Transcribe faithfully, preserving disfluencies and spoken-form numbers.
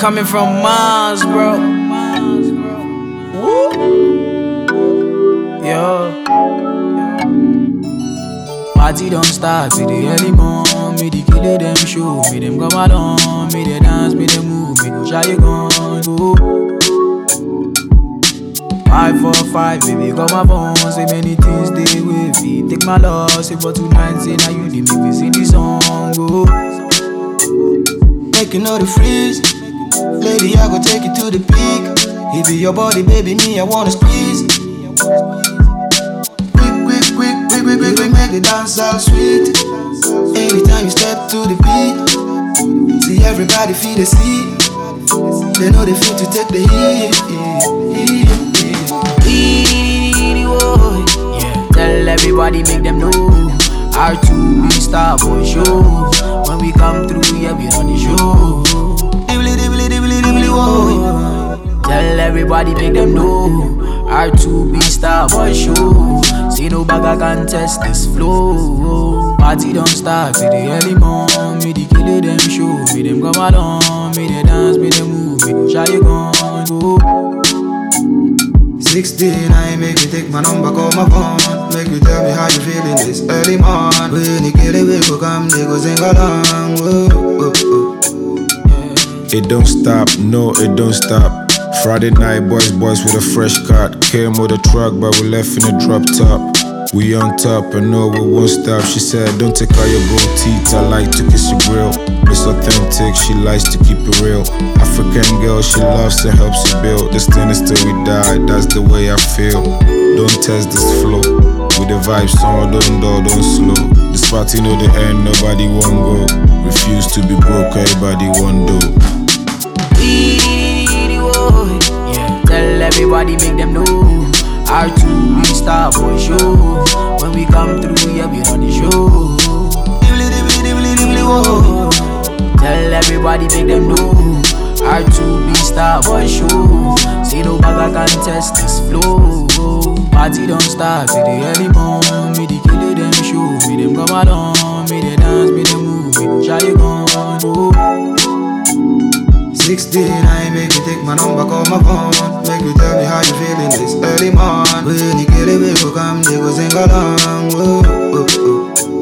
coming from Mars, bro. Woo. Yo. Party don't start till the early morn. Me the killer them show, me them come along. Me they dance, me they move, me go shy you gone. Go. Five four five, baby, got my phone. Say many things they with me. Take my loss, say for tonight, say now you the make me sing this song. Go. Making all the freeze, lady, I go take you to the peak. It be your body, baby, me, I wanna squeeze. Quick, quick, quick, quick, quick, quick, quick, make the dance all sweet. Anytime you step to the beat, see everybody feel the seat. They know they feel to take the heat. Yeah, tell everybody, make them know. R two B Star Boy show. When we come through, yeah, we on the show. Tell everybody, make them know. R two B Star Boy show. See no bagger can test this flow. Party don't start till the early morn. Me the killer them show. Me them come along. Me they dance, me they move. Me go shy you gone. Go. sixty-nine, make me take my number, call my phone. Make you tell me how you feeling this early morning. When you kill it, we go come, they go sing along. Whoa, whoa, whoa. It don't stop, no, it don't stop. Friday night, boys, boys with a fresh cut. Came with a truck, but we left in a drop top. We on top, and no, we won't stop. She said, don't take out your gold teeth, I like to kiss your grill. Miss authentic, she likes to keep it real. African girl, she loves and helps you build. This thing is till we die, that's the way I feel. Don't test this flow. With the vibes on, don't do, don't slow. This party know the end, nobody won't go. Refuse to be broke, everybody won't do. Yeah, tell everybody, make them know. R two B Star Boy show. When we come through, yeah, we on the show. Tell everybody, make them know. R two B Star Boy show. See no bagger can test this flow. Party don't start till the early morn. Me the killer them show. Me them come along. Me they dance, me they move. Me go shy you gone. Go. sixty-nine, make me take my number, call my phone. Make you tell me how you feeling this early morning. When you kill it, we go come, they go sing along. Whoa, whoa, whoa.